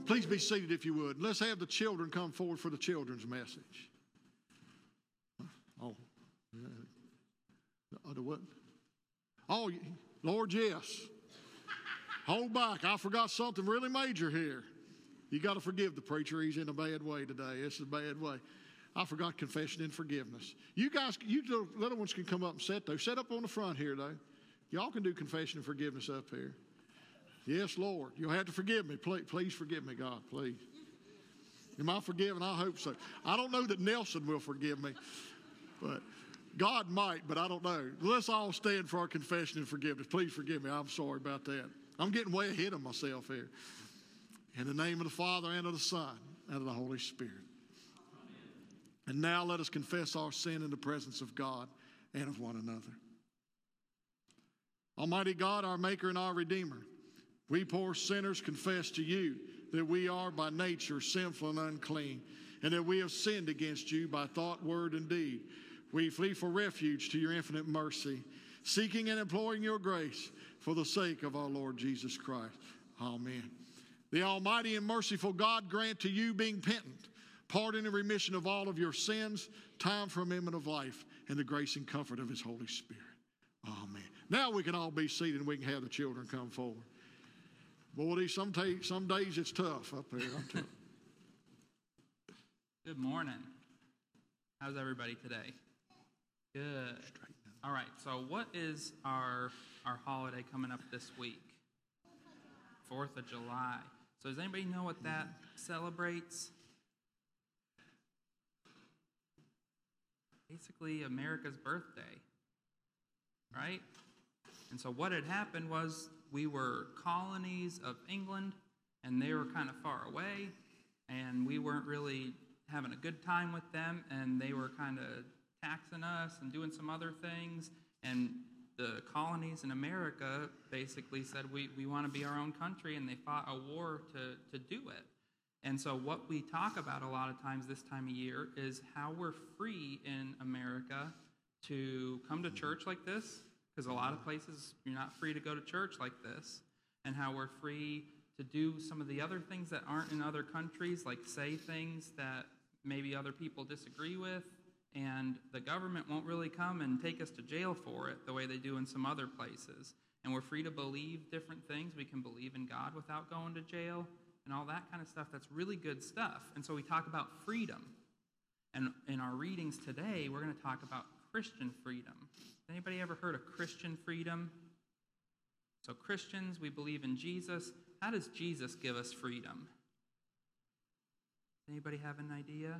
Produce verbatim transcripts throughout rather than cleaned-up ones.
Please be seated if you would. Let's have the children come forward for the children's message. Oh, uh, the what? Oh, Lord, yes. Hold back. I forgot something really major here. You got to forgive the preacher. He's in a bad way today. This is a bad way. I forgot confession and forgiveness. You guys, you little ones can come up and sit though. Sit up on the front here though. Y'all can do confession and forgiveness up here. Yes, Lord. You'll have to forgive me. Please, please forgive me, God, please. Am I forgiven? I hope so. I don't know that Nelson will forgive me, but God might, but I don't know. Let's all stand for our confession and forgiveness. Please forgive me. I'm sorry about that. I'm getting way ahead of myself here. In the name of the Father, and of the Son, and of the Holy Spirit. And now let us confess our sin in the presence of God and of one another. Almighty God, our Maker and our Redeemer, we poor sinners confess to you that we are by nature sinful and unclean, and that we have sinned against you by thought, word, and deed. We flee for refuge to your infinite mercy, seeking and imploring your grace for the sake of our Lord Jesus Christ. Amen. The Almighty and merciful God grant to you, being penitent, pardon and remission of all of your sins, time for amendment of life, and the grace and comfort of his Holy Spirit. Amen. Now we can all be seated and we can have the children come forward. Boy, some, t- some days it's tough up there. I'm telling you. Good morning. How's everybody today? Good. All right, so what is our, our holiday coming up this week? fourth of July. So does anybody know what that celebrates? Basically America's birthday, right? And so what had happened was we were colonies of England, and they were kind of far away, and we weren't really having a good time with them, and they were kind of taxing us and doing some other things, and the colonies in America basically said we, we want to be our own country, and they fought a war to, to do it. And so what we talk about a lot of times this time of year is how we're free in America to come to church like this, because a lot of places you're not free to go to church like this, and how we're free to do some of the other things that aren't in other countries, like say things that maybe other people disagree with, and the government won't really come and take us to jail for it the way they do in some other places. And we're free to believe different things. We can believe in God without going to jail and all that kind of stuff. That's really good stuff. And so we talk about freedom. And in our readings today, we're going to talk about Christian freedom. Anybody ever heard of Christian freedom? So Christians, we believe in Jesus. How does Jesus give us freedom? Anybody have an idea?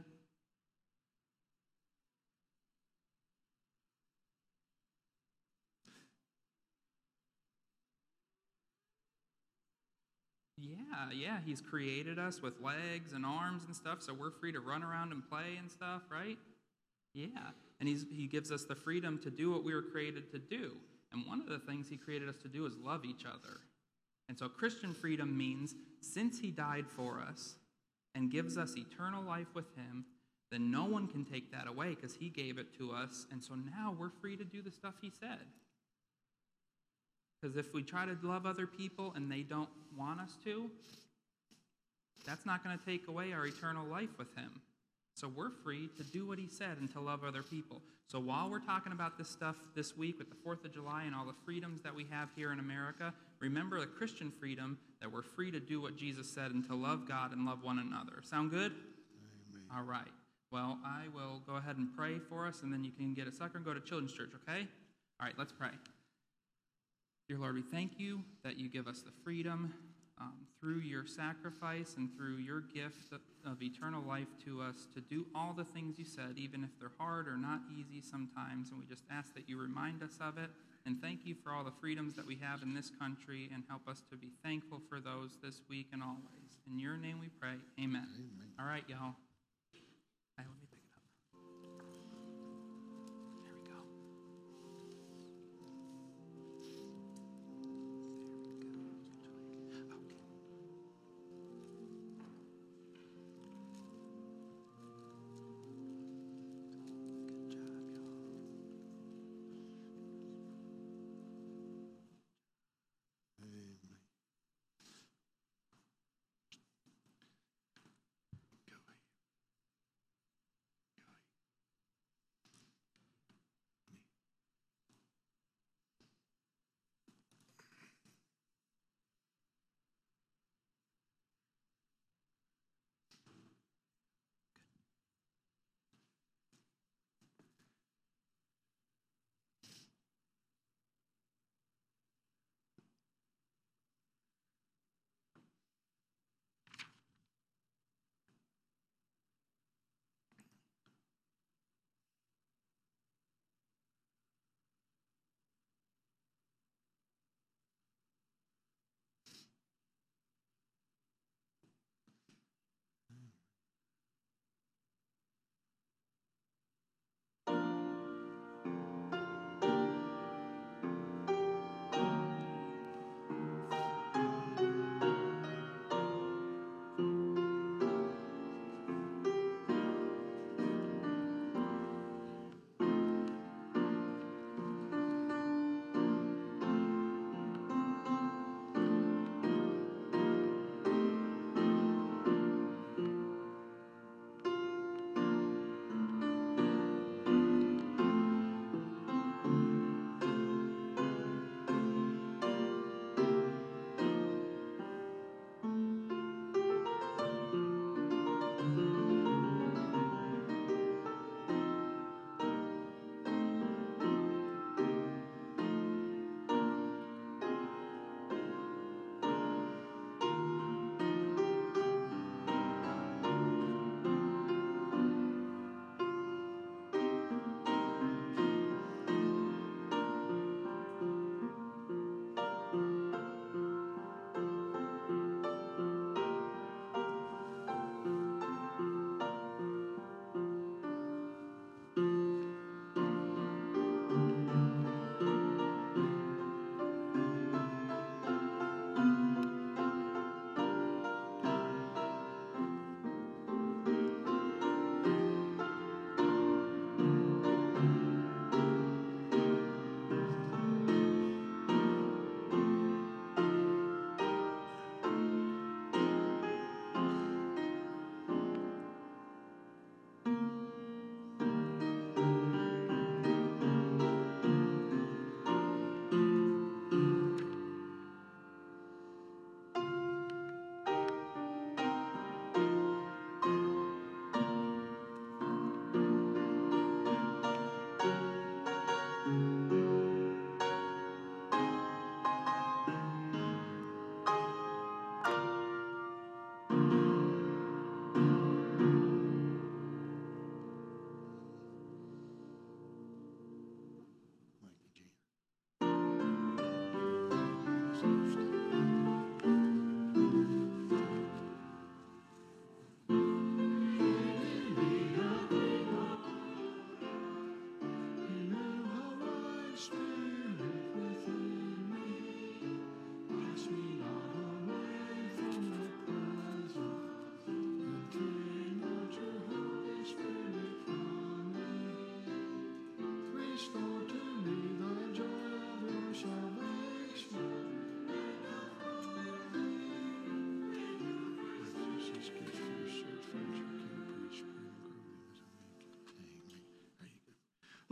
Yeah, yeah, he's created us with legs and arms and stuff, so we're free to run around and play and stuff, right? Yeah, and he's, he gives us the freedom to do what we were created to do. And one of the things he created us to do is love each other. And so Christian freedom means since he died for us and gives us eternal life with him, then no one can take that away because he gave it to us. And so now we're free to do the stuff he said. Because if we try to love other people and they don't want us to, that's not going to take away our eternal life with him. So we're free to do what he said and to love other people. So while we're talking about this stuff this week with the fourth of July and all the freedoms that we have here in America, remember the Christian freedom that we're free to do what Jesus said and to love God and love one another. Sound good? Amen. All right. Well, I will go ahead and pray for us, and then you can get a sucker and go to Children's Church, okay? All right, let's pray. Dear Lord, we thank you that you give us the freedom um, through your sacrifice and through your gift of, of eternal life to us to do all the things you said, even if they're hard or not easy sometimes. And we just ask that you remind us of it. And thank you for all the freedoms that we have in this country, and help us to be thankful for those this week and always. In your name we pray. Amen. Amen. All right, y'all. Hey, let me pick it up. There we go.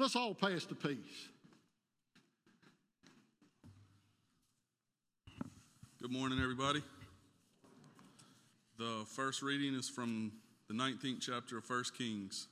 Let's all pass the peace. Good morning, everybody. The first reading is from the nineteenth chapter of First Kings.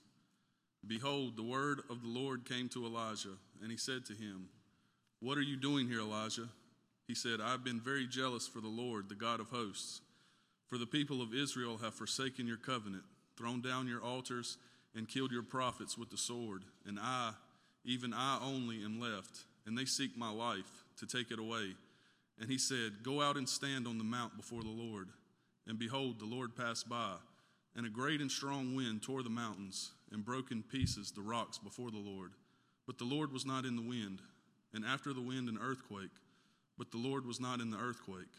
Behold, the word of the Lord came to Elijah, and he said to him, "What are you doing here, Elijah?" He said, "I have been very jealous for the Lord, the God of hosts. For the people of Israel have forsaken your covenant, thrown down your altars, and killed your prophets with the sword. And I, even I only, am left, and they seek my life to take it away." And he said, "Go out and stand on the mount before the Lord." And behold, the Lord passed by, and a great and strong wind tore the mountains, and broke in pieces the rocks before the Lord. But the Lord was not in the wind. And after the wind, an earthquake. But the Lord was not in the earthquake.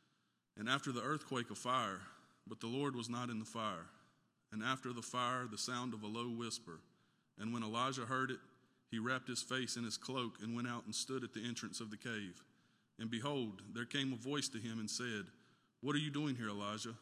And after the earthquake, a fire. But the Lord was not in the fire. And after the fire, the sound of a low whisper. And when Elijah heard it, he wrapped his face in his cloak and went out and stood at the entrance of the cave. And behold, there came a voice to him and said, "What are you doing here, Elijah?"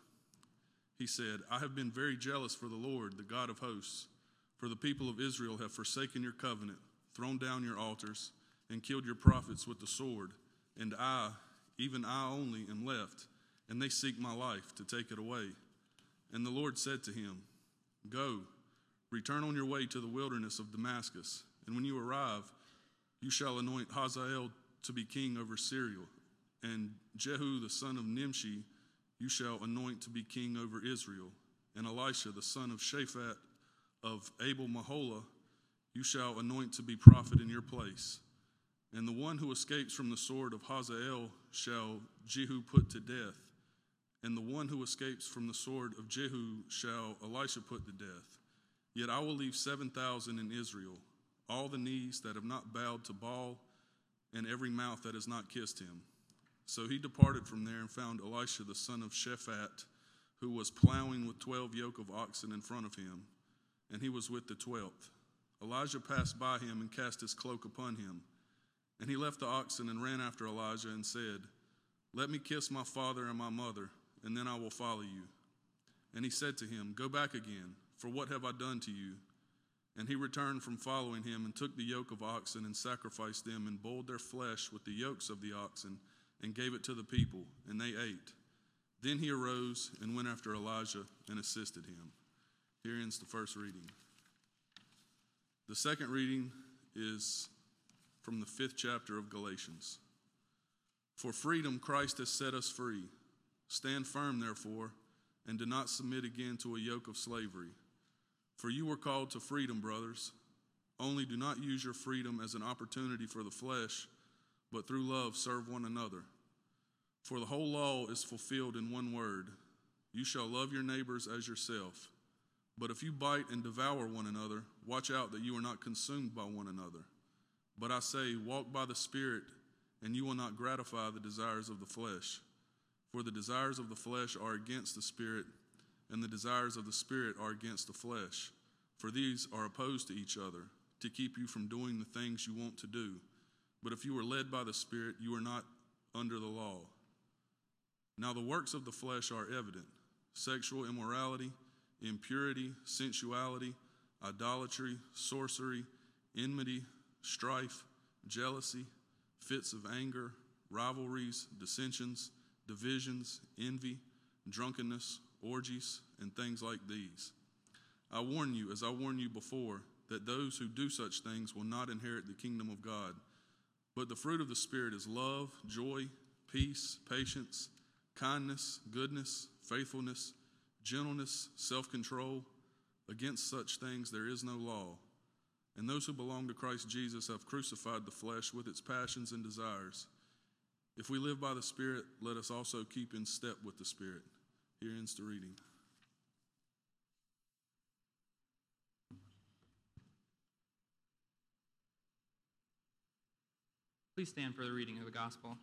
He said, "I have been very jealous for the Lord, the God of hosts. For the people of Israel have forsaken your covenant, thrown down your altars, and killed your prophets with the sword. And I, even I only, am left, and they seek my life to take it away." And the Lord said to him, "Go, return on your way to the wilderness of Damascus, and when you arrive, you shall anoint Hazael to be king over Syria, and Jehu the son of Nimshi you shall anoint to be king over Israel, and Elisha the son of Shaphat of Abel-Maholah you shall anoint to be prophet in your place. And the one who escapes from the sword of Hazael shall Jehu put to death, and the one who escapes from the sword of Jehu shall Elisha put to death. Yet I will leave seven thousand in Israel, all the knees that have not bowed to Baal, and every mouth that has not kissed him." So he departed from there and found Elisha the son of Shaphat, who was plowing with twelve yoke of oxen in front of him, and he was with the twelfth. Elijah passed by him and cast his cloak upon him. And he left the oxen and ran after Elijah and said, "Let me kiss my father and my mother, and then I will follow you." And he said to him, "Go back again, for what have I done to you?" And he returned from following him and took the yoke of oxen and sacrificed them and boiled their flesh with the yokes of the oxen and gave it to the people, and they ate. Then he arose and went after Elijah and assisted him. Here ends the first reading. The second reading is from the fifth chapter of Galatians. "For freedom Christ has set us free. Stand firm, therefore, and do not submit again to a yoke of slavery. For you were called to freedom, brothers. Only do not use your freedom as an opportunity for the flesh, but through love serve one another. For the whole law is fulfilled in one word: you shall love your neighbors as yourself. But if you bite and devour one another, watch out that you are not consumed by one another. But I say, walk by the Spirit, and you will not gratify the desires of the flesh. For the desires of the flesh are against the Spirit, and the desires of the Spirit are against the flesh. For these are opposed to each other, to keep you from doing the things you want to do. But if you are led by the Spirit, you are not under the law. Now the works of the flesh are evident: sexual immorality, impurity, sensuality, idolatry, sorcery, enmity, strife, jealousy, fits of anger, rivalries, dissensions, divisions, envy, drunkenness, orgies, and things like these. I warn you, as I warned you before, that those who do such things will not inherit the kingdom of God. But the fruit of the Spirit is love, joy, peace, patience, kindness, goodness, faithfulness, gentleness, self-control. Against such things there is no law. And those who belong to Christ Jesus have crucified the flesh with its passions and desires. If we live by the Spirit, let us also keep in step with the Spirit. Here ends the reading. Please stand for the reading of the gospel.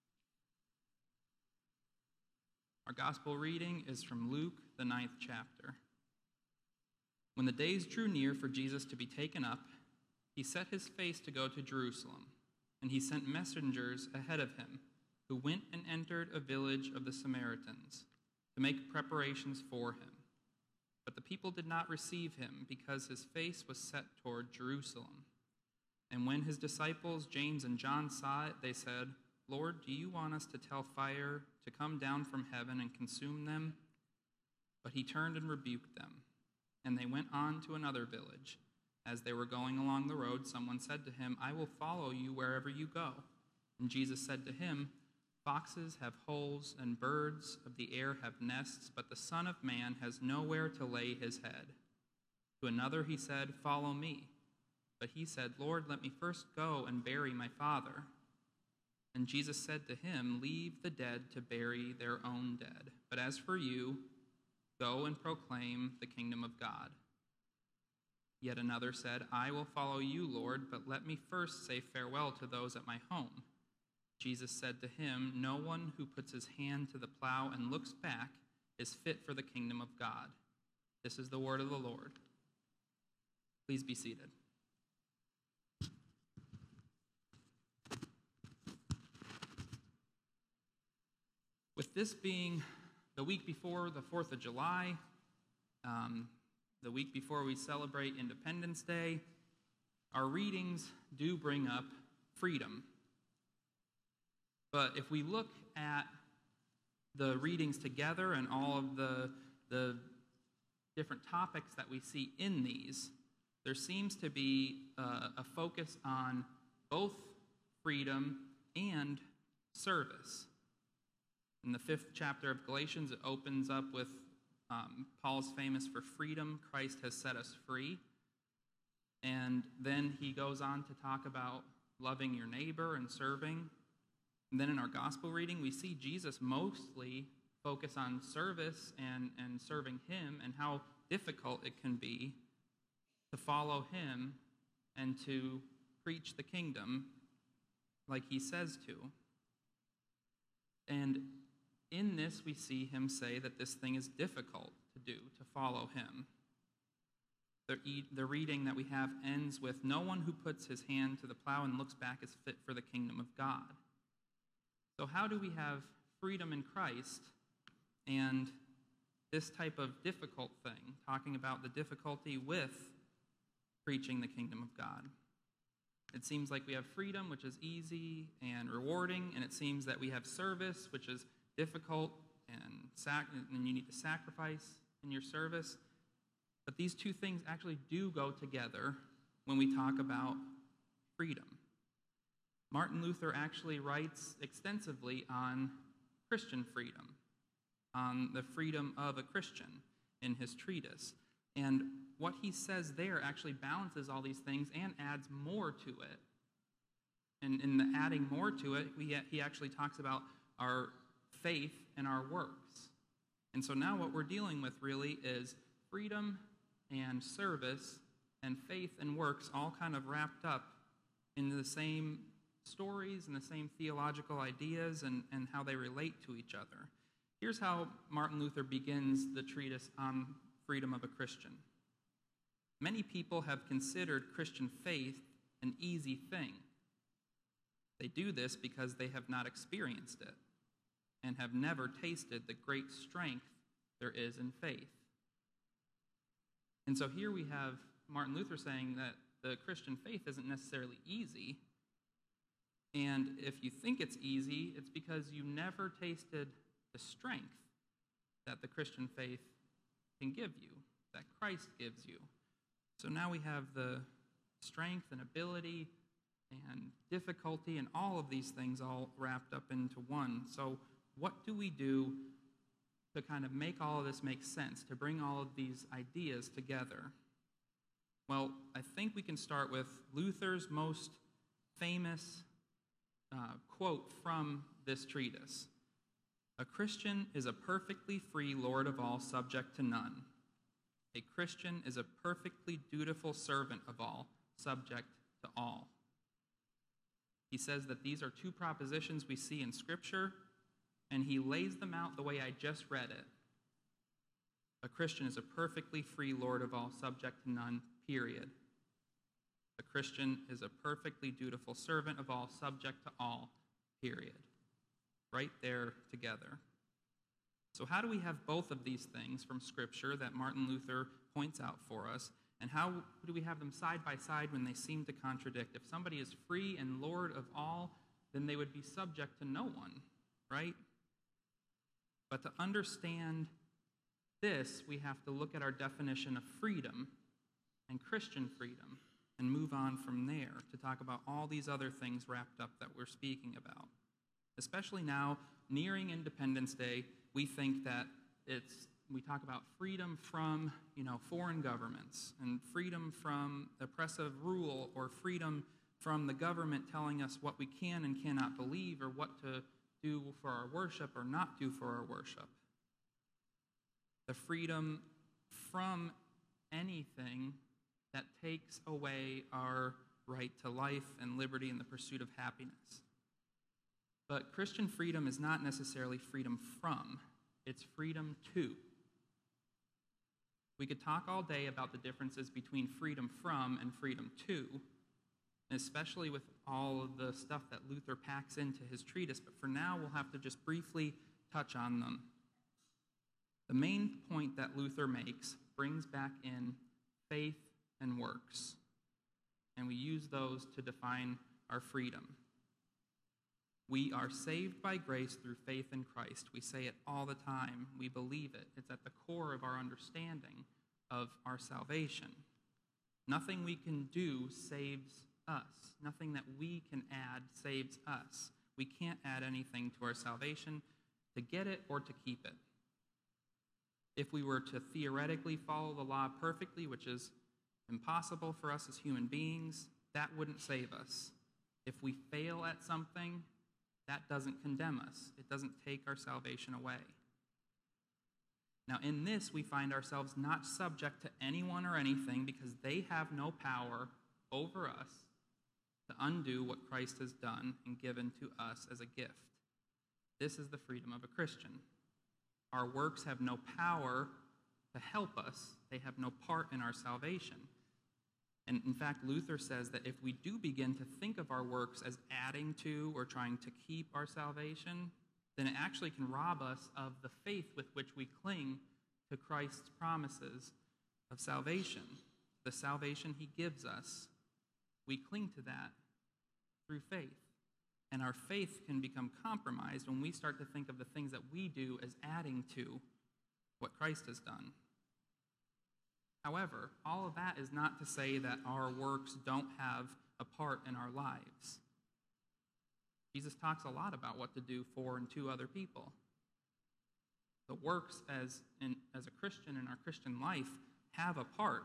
Our gospel reading is from Luke, the ninth chapter. When the days drew near for Jesus to be taken up, he set his face to go to Jerusalem, and he sent messengers ahead of him, who went and entered a village of the Samaritans to make preparations for him. But the people did not receive him, because his face was set toward Jerusalem. And when his disciples, James and John, saw it, they said, Lord, do you want us to tell fire to come down from heaven and consume them? But he turned and rebuked them. And they went on to another village. As they were going along the road, someone said to him, I will follow you wherever you go. And Jesus said to him, foxes have holes and birds of the air have nests, but the Son of Man has nowhere to lay his head. To another he said, follow me. But he said, Lord, let me first go and bury my father. And Jesus said to him, leave the dead to bury their own dead. But as for you, go and proclaim the kingdom of God. Yet another said, I will follow you, Lord, but let me first say farewell to those at my home. Jesus said to him, no one who puts his hand to the plow and looks back is fit for the kingdom of God. This is the word of the Lord. Please be seated. With this being the week before the fourth of July, um, the week before we celebrate Independence Day, our readings do bring up freedom. But if we look at the readings together and all of the, the different topics that we see in these, there seems to be uh, a focus on both freedom and service. In the fifth chapter of Galatians, it opens up with um, Paul's famous for freedom, Christ has set us free. And then he goes on to talk about loving your neighbor and serving. And then in our gospel reading, we see Jesus mostly focus on service and, and serving him and how difficult it can be to follow him and to preach the kingdom like he says to. And in this, we see him say that this thing is difficult to do, to follow him. The, the reading that we have ends with, no one who puts his hand to the plow and looks back is fit for the kingdom of God. So how do we have freedom in Christ and this type of difficult thing, talking about the difficulty with preaching the kingdom of God? It seems like we have freedom, which is easy and rewarding, and it seems that we have service, which is difficult and, sac- and you need to sacrifice in your service. But these two things actually do go together when we talk about freedom. Martin Luther actually writes extensively on Christian freedom, on the freedom of a Christian in his treatise. And what he says there actually balances all these things and adds more to it. And in the adding more to it, we, he actually talks about our faith and our works. And so now what we're dealing with really is freedom and service and faith and works all kind of wrapped up in the same stories and the same theological ideas and, and how they relate to each other. Here's how Martin Luther begins the treatise on freedom of a Christian. Many people have considered Christian faith an easy thing. They do this because they have not experienced it and have never tasted the great strength there is in faith. And so here we have Martin Luther saying that the Christian faith isn't necessarily easy. And if you think it's easy, it's because you never tasted the strength that the Christian faith can give you, that Christ gives you. So now we have the strength and ability and difficulty and all of these things all wrapped up into one. So what do we do to kind of make all of this make sense, to bring all of these ideas together? Well, I think we can start with Luther's most famous uh, quote from this treatise. A Christian is a perfectly free Lord of all, subject to none. A Christian is a perfectly dutiful servant of all, subject to all. He says that these are two propositions we see in Scripture, and he lays them out the way I just read it. A Christian is a perfectly free Lord of all, subject to none, period. A Christian is a perfectly dutiful servant of all, subject to all, period. Right there together. So how do we have both of these things from Scripture that Martin Luther points out for us? And how do we have them side by side when they seem to contradict? If somebody is free and Lord of all, then they would be subject to no one, right? But to understand this, we have to look at our definition of freedom and Christian freedom and move on from there to talk about all these other things wrapped up that we're speaking about. Especially now, nearing Independence Day, we think that it's, we talk about freedom from, you know, foreign governments and freedom from oppressive rule or freedom from the government telling us what we can and cannot believe or what to do for our worship or not do for our worship. The freedom from anything that takes away our right to life and liberty and the pursuit of happiness. But Christian freedom is not necessarily freedom from, it's freedom to. We could talk all day about the differences between freedom from and freedom to, especially with all of the stuff that Luther packs into his treatise, but for now we'll have to just briefly touch on them. The main point that Luther makes brings back in faith and works, and we use those to define our freedom. We are saved by grace through faith in Christ. We say it all the time. We believe it. It's at the core of our understanding of our salvation. Nothing we can do saves us. Nothing that we can add saves us. We can't add anything to our salvation to get it or to keep it. If we were to theoretically follow the law perfectly, which is impossible for us as human beings, that wouldn't save us. If we fail at something, that doesn't condemn us. It doesn't take our salvation away. Now, in this, we find ourselves not subject to anyone or anything because they have no power over us to undo what Christ has done and given to us as a gift. This is the freedom of a Christian. Our works have no power to help us. They have no part in our salvation. And in fact, Luther says that if we do begin to think of our works as adding to or trying to keep our salvation, then it actually can rob us of the faith with which we cling to Christ's promises of salvation, the salvation he gives us. We cling to that through faith. And our faith can become compromised when we start to think of the things that we do as adding to what Christ has done. However, all of that is not to say that our works don't have a part in our lives. Jesus talks a lot about what to do for and to other people. The works as, in, as a Christian in our Christian life have a part.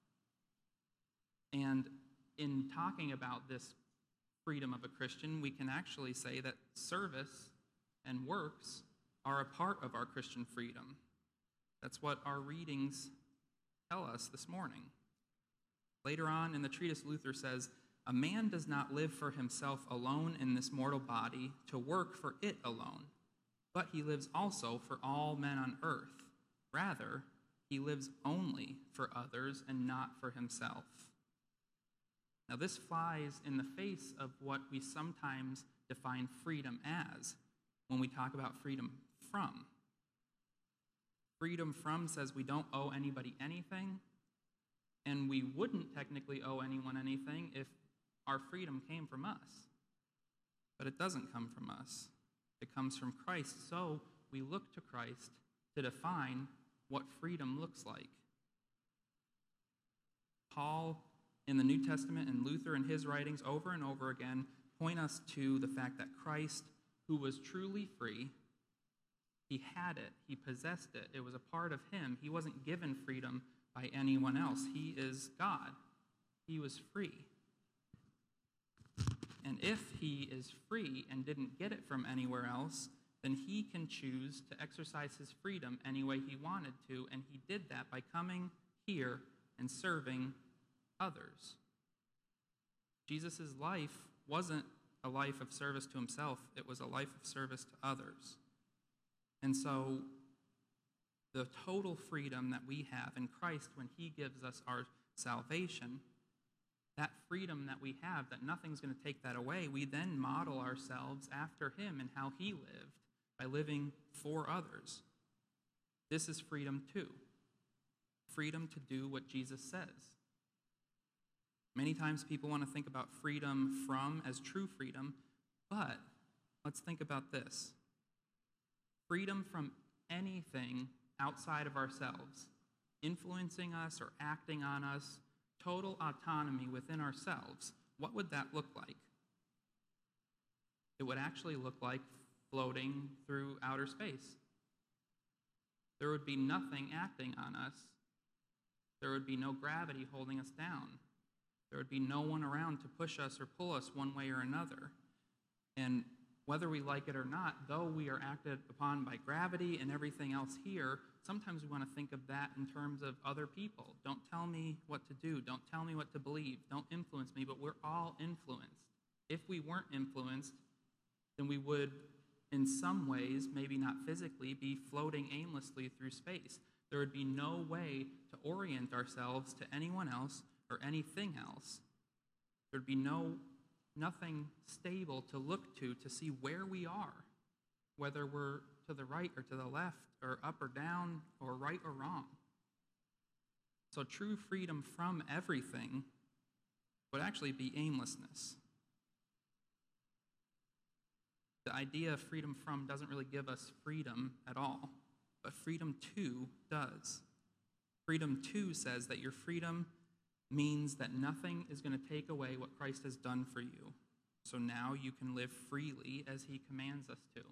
And in talking about this freedom of a Christian, we can actually say that service and works are a part of our Christian freedom. That's what our readings tell us this morning. Later on in the treatise, Luther says, "A man does not live for himself alone in this mortal body to work for it alone, but he lives also for all men on earth. Rather, he lives only for others and not for himself." Now, this flies in the face of what we sometimes define freedom as when we talk about freedom from. Freedom from says we don't owe anybody anything, and we wouldn't technically owe anyone anything if our freedom came from us. But it doesn't come from us. It comes from Christ, so we look to Christ to define what freedom looks like. Paul in the New Testament and Luther in his writings over and over again point us to the fact that Christ, who was truly free, he had it, he possessed it, it was a part of him. He wasn't given freedom by anyone else. He is God. He was free. And if he is free and didn't get it from anywhere else, then he can choose to exercise his freedom any way he wanted to, and he did that by coming here and serving others. Jesus' life wasn't a life of service to himself, it was a life of service to others. And so the total freedom that we have in Christ when he gives us our salvation, that freedom that we have, that nothing's going to take that away, we then model ourselves after him and how he lived by living for others. This is freedom too. Freedom to do what Jesus says. Many times people want to think about freedom from as true freedom, but let's think about this. Freedom from anything outside of ourselves, influencing us or acting on us, total autonomy within ourselves, what would that look like? It would actually look like floating through outer space. There would be nothing acting on us. There would be no gravity holding us down. There would be no one around to push us or pull us one way or another. And whether we like it or not, though we are acted upon by gravity and everything else here, sometimes we want to think of that in terms of other people. Don't tell me what to do. Don't tell me what to believe. Don't influence me, but we're all influenced. If we weren't influenced, then we would, in some ways, maybe not physically, be floating aimlessly through space. There would be no way to orient ourselves to anyone else or anything else. There'd be no nothing stable to look to to see where we are, whether we're to the right or to the left, or up or down, or right or wrong. So true freedom from everything would actually be aimlessness. The idea of freedom from doesn't really give us freedom at all, but freedom to does. Freedom to says that your freedom means that nothing is going to take away what Christ has done for you. So now you can live freely as he commands us to.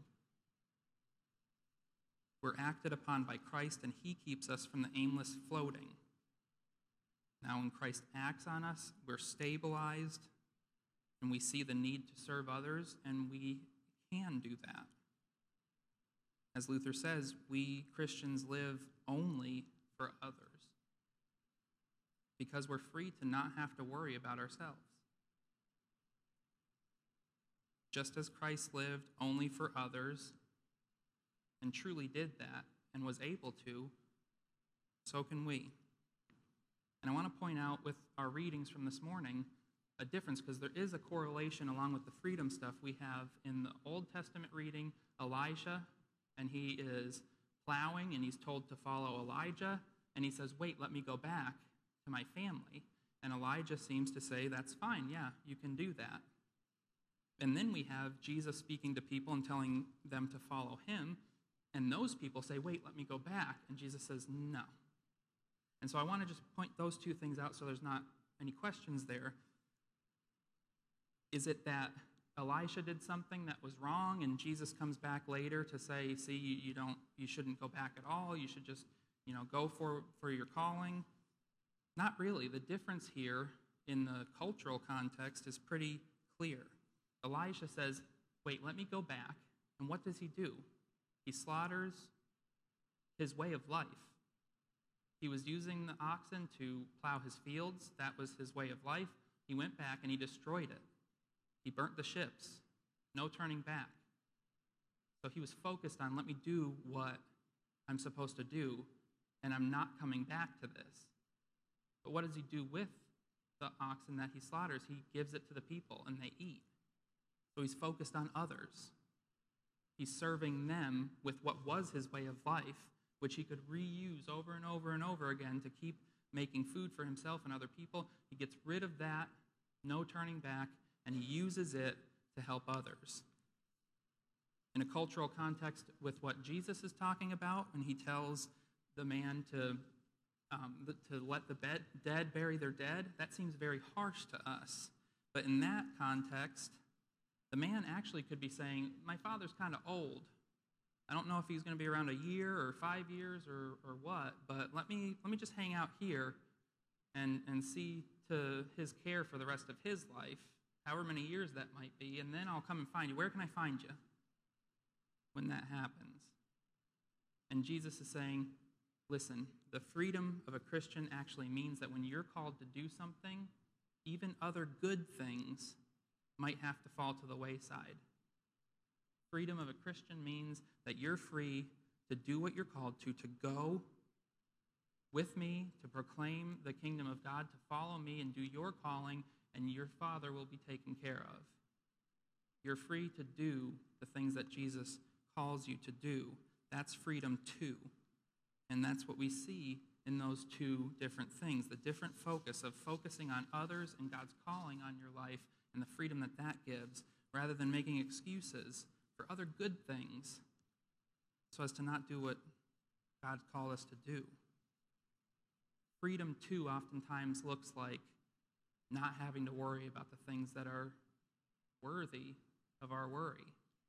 We're acted upon by Christ, and he keeps us from the aimless floating. Now when Christ acts on us, we're stabilized, and we see the need to serve others, and we can do that. As Luther says, we Christians live only for others, because we're free to not have to worry about ourselves. Just as Christ lived only for others and truly did that and was able to, so can we. And I want to point out with our readings from this morning a difference, because there is a correlation along with the freedom stuff we have in the Old Testament reading. Elijah, and he is plowing and he's told to follow Elijah, and he says, wait, let me go back to my family. And Elijah seems to say, that's fine, yeah, you can do that. And then we have Jesus speaking to people and telling them to follow him, and those people say, wait, let me go back. And Jesus says, no. And so I want to just point those two things out so there's not any questions there. Is it that Elisha did something that was wrong, and Jesus comes back later to say, see, you, you don't, you shouldn't go back at all, you should just, you know, go for, for your calling? Not really. The difference here in the cultural context is pretty clear. Elisha says, wait, let me go back. And what does he do? He slaughters his way of life. He was using the oxen to plow his fields. That was his way of life. He went back and he destroyed it. He burnt the ships. No turning back. So he was focused on, let me do what I'm supposed to do, and I'm not coming back to this. But what does he do with the oxen that he slaughters? He gives it to the people, and they eat. So he's focused on others. He's serving them with what was his way of life, which he could reuse over and over and over again to keep making food for himself and other people. He gets rid of that, no turning back, and he uses it to help others. In a cultural context with what Jesus is talking about, when he tells the man to, um, to let the bed, dead bury their dead, that seems very harsh to us. But in that context, the man actually could be saying, my father's kind of old. I don't know if he's going to be around a year or five years or, or what, but let me let me just hang out here and, and see to his care for the rest of his life, however many years that might be, and then I'll come and find you. Where can I find you when that happens? And Jesus is saying, listen, the freedom of a Christian actually means that when you're called to do something, even other good things might have to fall to the wayside. Freedom of a Christian means that you're free to do what you're called to, to go with me, to proclaim the kingdom of God, to follow me and do your calling, and your Father will be taken care of. You're free to do the things that Jesus calls you to do. That's freedom too. And that's what we see in those two different things, the different focus of focusing on others and God's calling on your life and the freedom that that gives, rather than making excuses for other good things so as to not do what God called us to do. Freedom, too, oftentimes looks like not having to worry about the things that are worthy of our worry.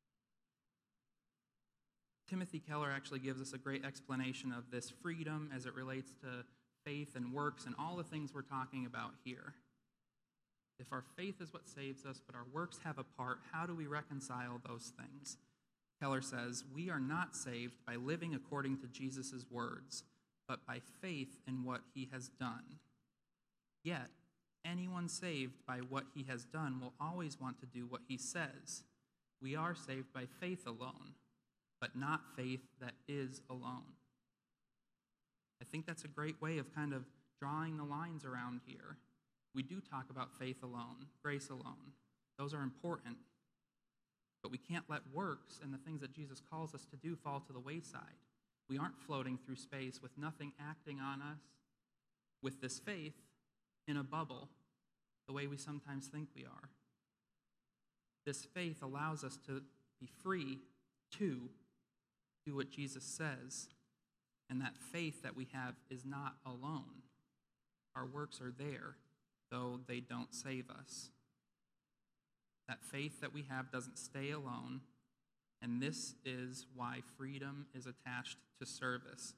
Timothy Keller actually gives us a great explanation of this freedom as it relates to faith and works and all the things we're talking about here. If our faith is what saves us, but our works have a part, how do we reconcile those things? Keller says, we are not saved by living according to Jesus' words, but by faith in what he has done. Yet, anyone saved by what he has done will always want to do what he says. We are saved by faith alone, but not faith that is alone. I think that's a great way of kind of drawing the lines around here. We do talk about faith alone, grace alone. Those are important. But we can't let works and the things that Jesus calls us to do fall to the wayside. We aren't floating through space with nothing acting on us, with this faith in a bubble, the way we sometimes think we are. This faith allows us to be free to do what Jesus says, and that faith that we have is not alone. Our works are there, though they don't save us. That faith that we have doesn't stay alone, and this is why freedom is attached to service.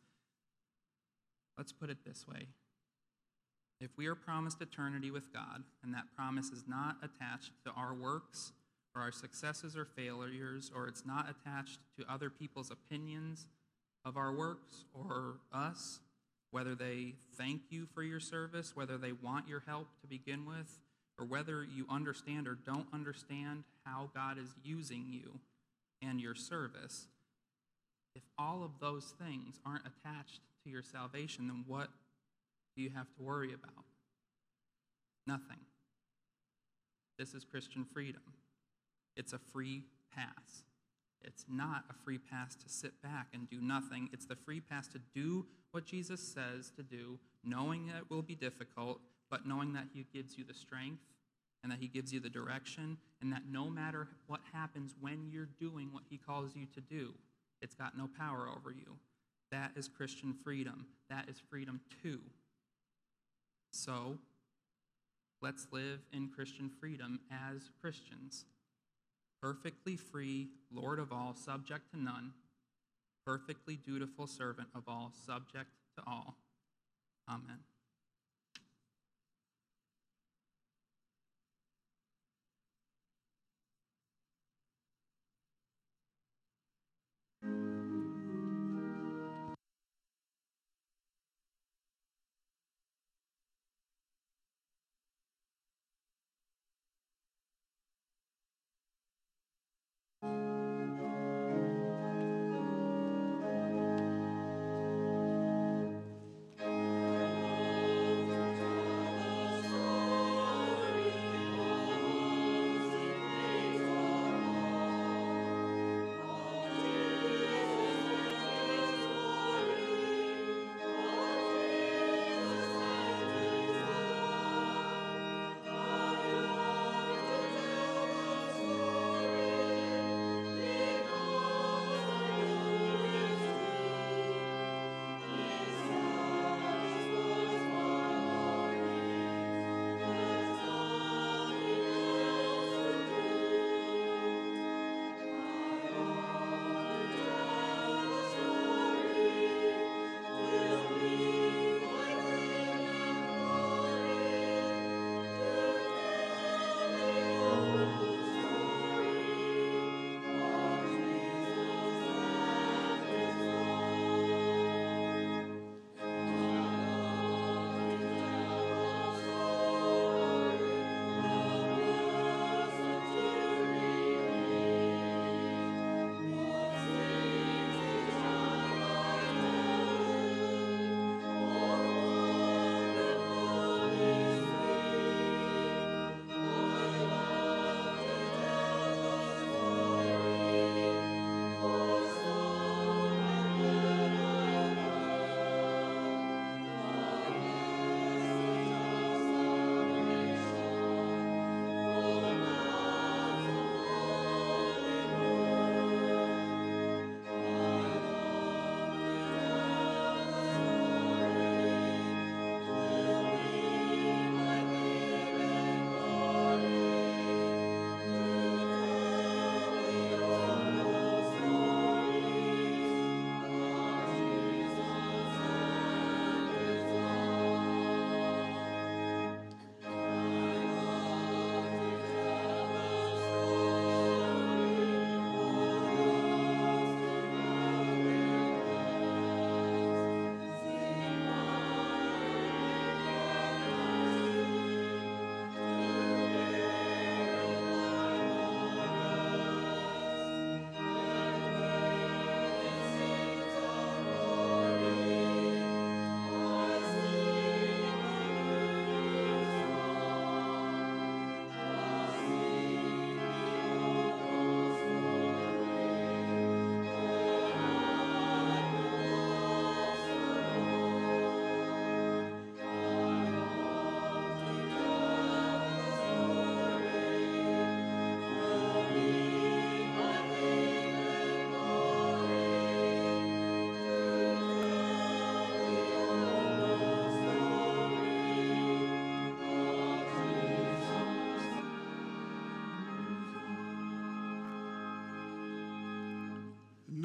Let's put it this way. If we are promised eternity with God, and that promise is not attached to our works or our successes or failures, or it's not attached to other people's opinions of our works or us, whether they thank you for your service, whether they want your help to begin with, or whether you understand or don't understand how God is using you and your service, if all of those things aren't attached to your salvation, then what do you have to worry about? Nothing. This is Christian freedom. It's a free pass. It's not a free pass to sit back and do nothing. It's the free pass to do what Jesus says to do, knowing that it will be difficult, but knowing that he gives you the strength and that he gives you the direction, and that no matter what happens when you're doing what he calls you to do, it's got no power over you. That is Christian freedom. That is freedom too. So, let's live in Christian freedom as Christians. Perfectly free, Lord of all, subject to none. Perfectly dutiful servant of all, subject to all. Amen.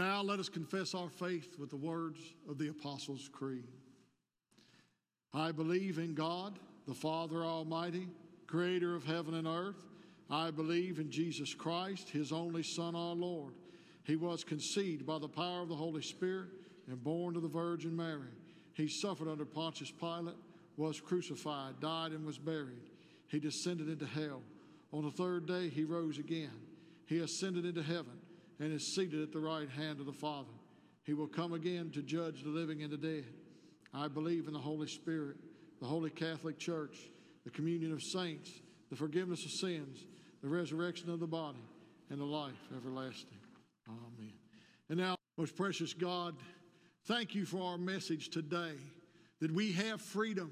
now let us confess our faith with the words of the Apostles' Creed. I believe in God, the Father Almighty, creator of heaven and earth. I believe in Jesus Christ, his only Son, our Lord. He was conceived by the power of the Holy Spirit and born of the Virgin Mary. He suffered under Pontius Pilate, was crucified, died, and was buried. He descended into hell. On the third day he rose again. He ascended into heaven and is seated at the right hand of the Father. He will come again to judge the living and the dead. I believe in the Holy Spirit, the Holy Catholic Church, the communion of saints, the forgiveness of sins, the resurrection of the body, and the life everlasting. Amen. And now, most precious God, thank you for our message today, that we have freedom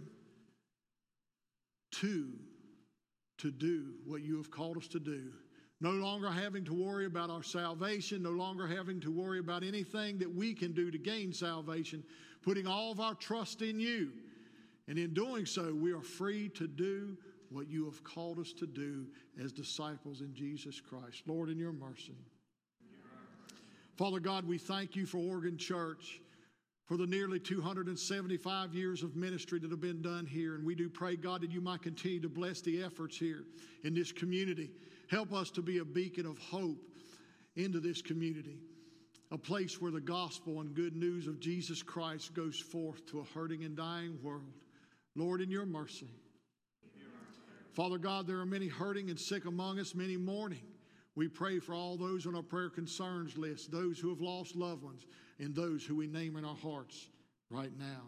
to, to do what you have called us to do. No longer having to worry about our salvation, no longer having to worry about anything that we can do to gain salvation, putting all of our trust in you. And in doing so, we are free to do what you have called us to do as disciples in Jesus Christ. Lord, in your mercy. Father God, we thank you for Oregon Church, for the nearly two hundred seventy-five years of ministry that have been done here. And we do pray, God, that you might continue to bless the efforts here in this community. Help us to be a beacon of hope into this community, a place where the gospel and good news of Jesus Christ goes forth to a hurting and dying world. Lord, in your mercy. Father God, there are many hurting and sick among us, many mourning. We pray for all those on our prayer concerns list, those who have lost loved ones, and those who we name in our hearts right now.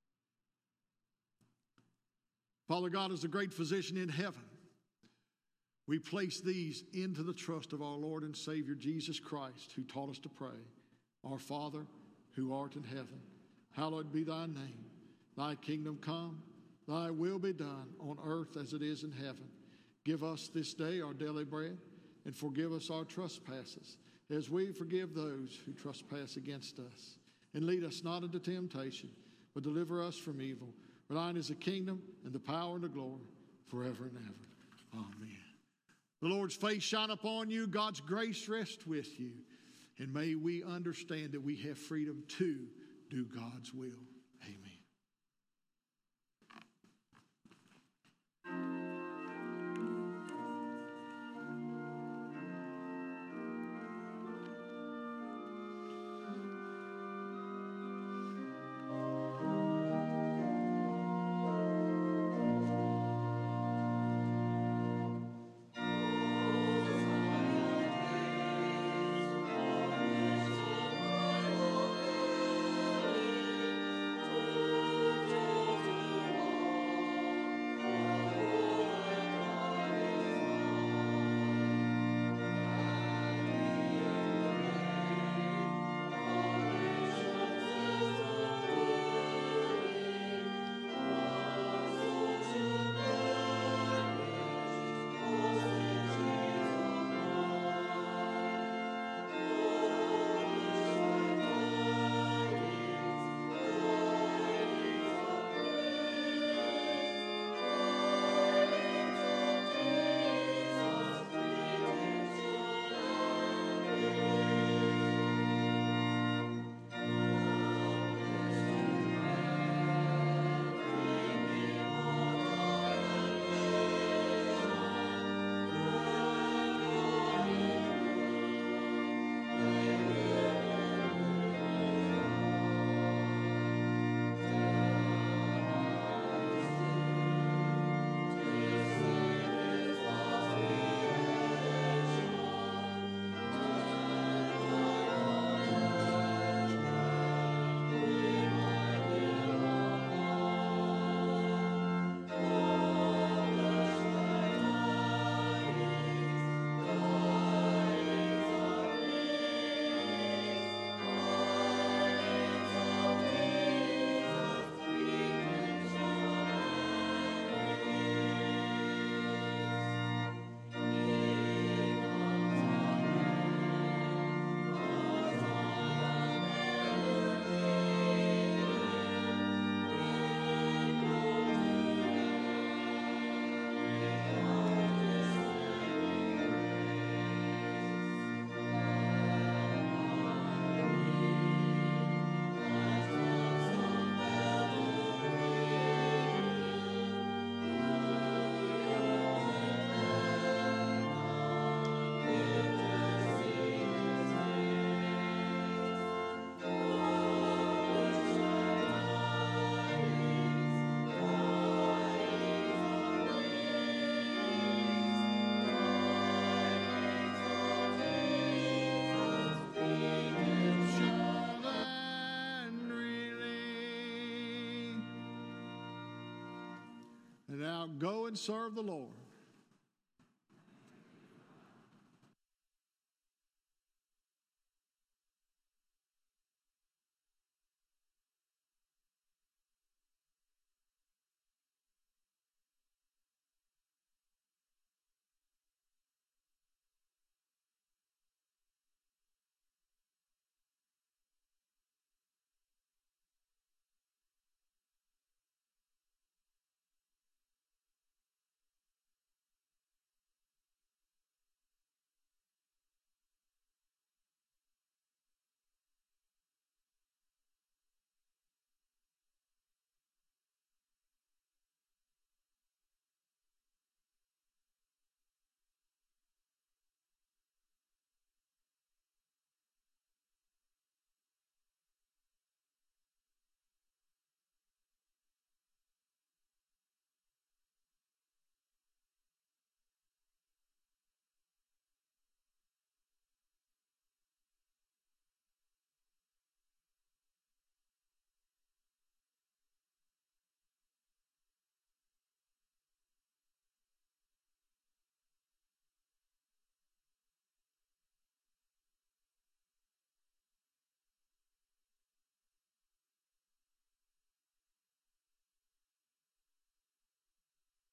Father God, as the great physician in heaven, we place these into the trust of our Lord and Savior Jesus Christ, who taught us to pray. Our Father, who art in heaven, hallowed be thy name. Thy kingdom come, thy will be done on earth as it is in heaven. Give us this day our daily bread, and forgive us our trespasses, as we forgive those who trespass against us. And lead us not into temptation, but deliver us from evil. For thine is the kingdom, and the power, and the glory, forever and ever. Amen. The Lord's face shine upon you, God's grace rest with you, and may we understand that we have freedom to do God's will. Amen. shalt go and serve the Lord.